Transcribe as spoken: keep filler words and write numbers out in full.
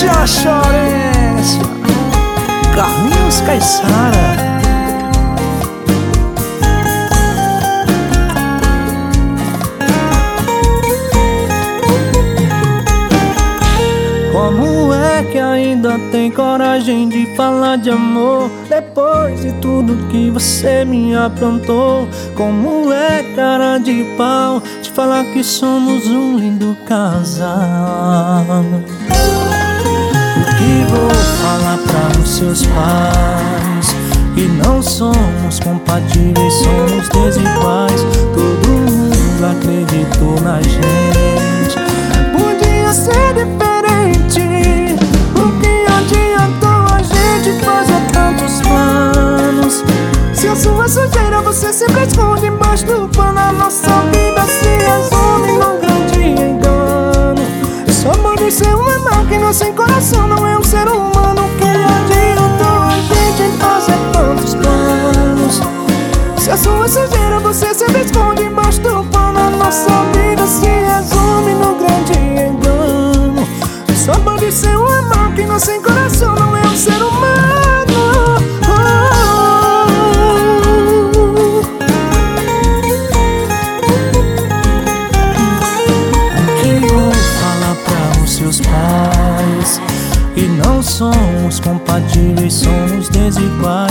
Tia Chorência, Carlinhos Caissara. Como é que ainda tem coragem de falar de amor depois de tudo que você me aprontou? Como é, cara de pau, de falar que somos um lindo casal? O que vou falar para os seus pais? Que não somos compatíveis, somos desiguais. Todo mundo acreditou na gente. Podia ser diferente. O que adiantou a gente fazer tantos planos? Se a sua sujeira você sempre esconde embaixo do pano, a nossa vida se resume num grande engano. Só pode ser um anão que não sem coração, não é um ser humano. Que adiantou a gente fazer tantos planos? Se a sua sujeira você sempre esconde embaixo do pano, a nossa vida se resume num grande engano. Só pode ser um anão que não sem coração, não é um ser humano. O que vou falar para os seus pais? Que não somos compatíveis, somos desiguais.